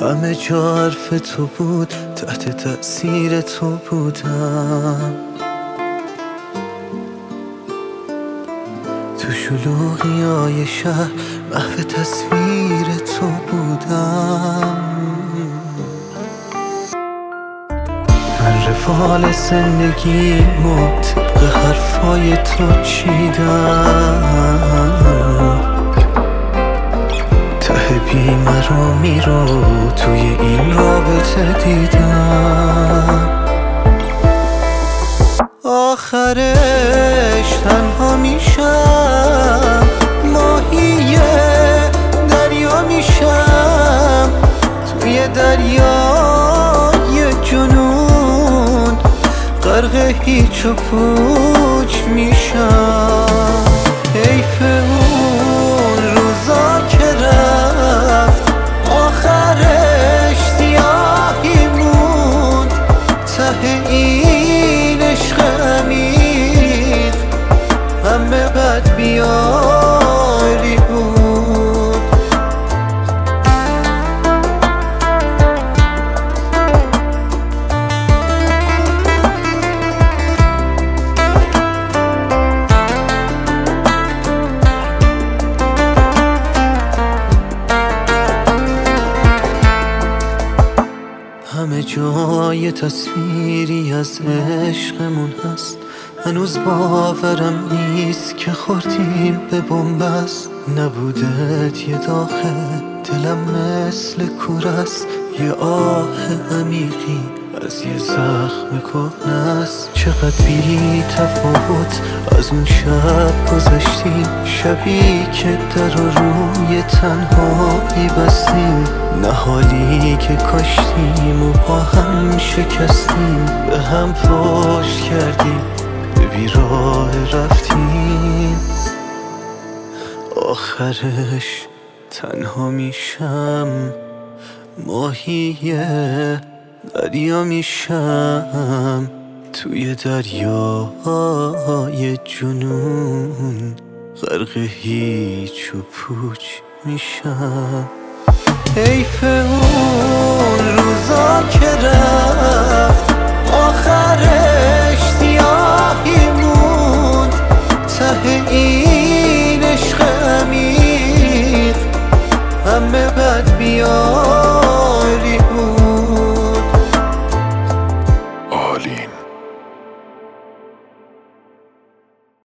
همه جا حرف تو بود، تحت تأثیر تو بودم. تو شلوغیای شهر محو تصویر تو بودم. من رفال زندگیمو طبق حرفای تو چیدم. ته بیمه رو میرو توی این رابطه دیدم. آخرش تنها میشم، ماهی دریا میشم. توی دریای جنون غرق هیچ و پوچ میشم. حیف اون روزا که رفت، آخرش سیاهی موند. ته این عشق عمیق همه بد بیاری بود. همه جای تصویری از عشقمون هست، هنوز باورم نیست که خوردیم به بنبست. نبودت یه داغه، دلم مثل کورست، یه آه عمیقی از یه زخم کهنست. چقدر بی تفاوت از اون شب گذشتیم، شبی که در رو روی تنهایی بستیم. نهالی که کاشتیم و با هم شکستیم، به هم پشت کردیم، به بیراه رفتیم. آخرش تنها میشم، ماهی دریا میشم. توی دریای جنون غرق هیچ و پوچ میشم. حیف اون روزا که رفت، آخرش سیاهی موند. ته این عشق عمیق همه بد بیاری بود. آلین.